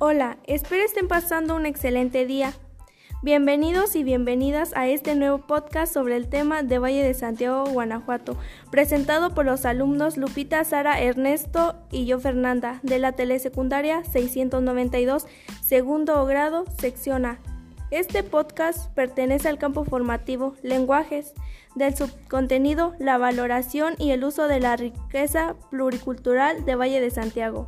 Hola, espero estén pasando un excelente día. Bienvenidos y bienvenidas a este nuevo podcast sobre el tema de Valle de Santiago, Guanajuato, presentado por los alumnos Lupita, Sara, Ernesto y yo, Fernanda, de la telesecundaria 692, segundo grado, sección A. Este podcast pertenece al campo formativo Lenguajes, del subcontenido La valoración y el uso de la riqueza pluricultural de Valle de Santiago.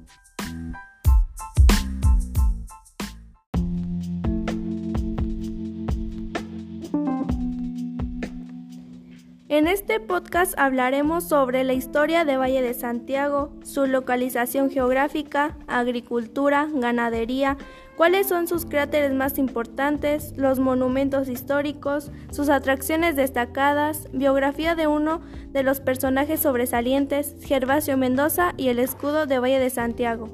En este podcast hablaremos sobre la historia de Valle de Santiago, su localización geográfica, agricultura, ganadería, cuáles son sus cráteres más importantes, los monumentos históricos, sus atracciones destacadas, biografía de uno de los personajes sobresalientes, Gervasio Mendoza, y el escudo de Valle de Santiago.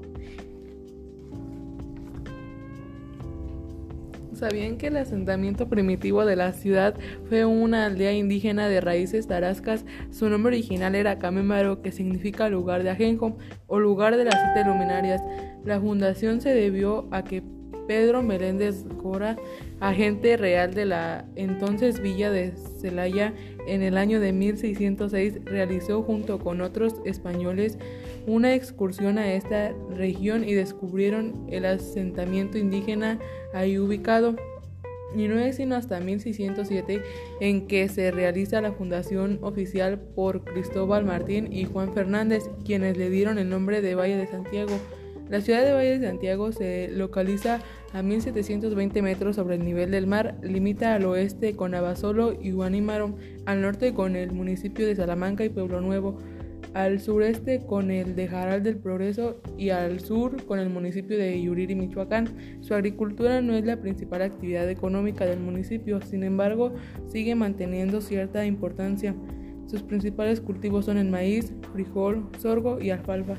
¿Sabían que el asentamiento primitivo de la ciudad fue una aldea indígena de raíces tarascas? Su nombre original era Camémaro, que significa lugar de ajenjo o lugar de las 7 luminarias. La fundación se debió a que Pedro Meléndez Cora, agente real de la entonces villa de Celaya, en el año de 1606 realizó junto con otros españoles una excursión a esta región y descubrieron el asentamiento indígena ahí ubicado. Y no es sino hasta 1607 en que se realiza la fundación oficial por Cristóbal Martín y Juan Fernández, quienes le dieron el nombre de Valle de Santiago. La ciudad de Valle de Santiago se localiza a 1720 metros sobre el nivel del mar, limita al oeste con Abasolo y Guanímaro, al norte con el municipio de Salamanca y Pueblo Nuevo, al sureste con el de Jaral del Progreso y al sur con el municipio de Yuriri, Michoacán. Su agricultura no es la principal actividad económica del municipio, sin embargo, sigue manteniendo cierta importancia. Sus principales cultivos son el maíz, frijol, sorgo y alfalfa.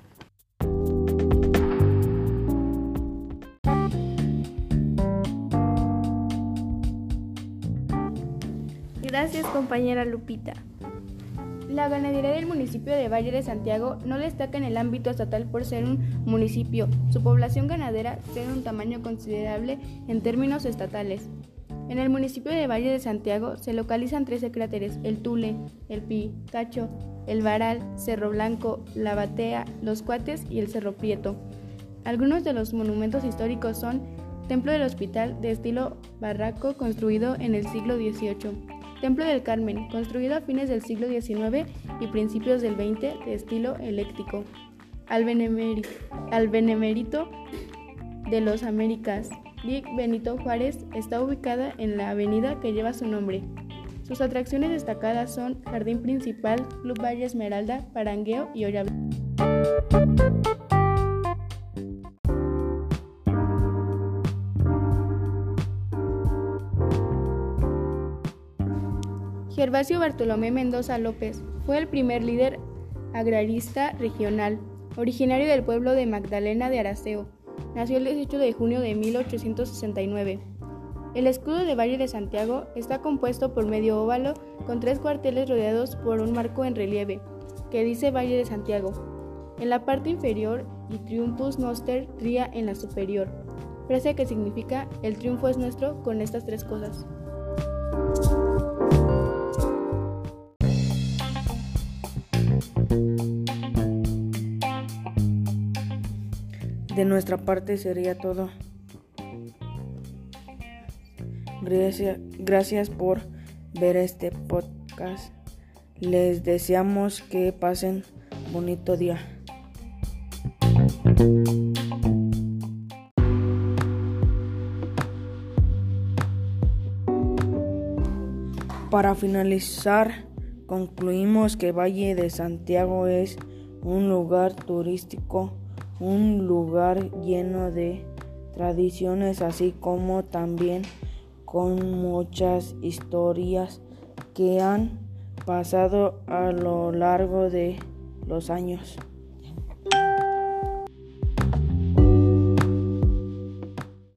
Gracias, compañera Lupita. La ganadería del municipio de Valle de Santiago no destaca en el ámbito estatal por ser un municipio. Su población ganadera tiene un tamaño considerable en términos estatales. En el municipio de Valle de Santiago se localizan 13 cráteres: el Tule, el Picacho, el Varal, Cerro Blanco, la Batea, los Cuates y el Cerro Prieto. Algunos de los monumentos históricos son Templo del Hospital, de estilo barroco, construido en el siglo XVIII. Templo del Carmen, construido a fines del siglo XIX y principios del XX, de estilo ecléctico. Al Benemérito de los Américas, Lic. Benito Juárez, está ubicada en la avenida que lleva su nombre. Sus atracciones destacadas son Jardín Principal, Club Valle Esmeralda, Parangueo y Olla Blanca. Gervasio Bartolomé Mendoza López fue el primer líder agrarista regional, originario del pueblo de Magdalena de Araceo. Nació el 18 de junio de 1869. El escudo de Valle de Santiago está compuesto por medio óvalo con 3 cuarteles rodeados por un marco en relieve, que dice Valle de Santiago en la parte inferior y Triumphus Noster Tria en la superior, frase que significa el triunfo es nuestro con estas 3 cosas. De nuestra parte sería todo. Gracias por ver este podcast. Les deseamos que pasen bonito día. Para finalizar, concluimos que Valle de Santiago es un lugar turístico, un lugar lleno de tradiciones, así como también con muchas historias que han pasado a lo largo de los años.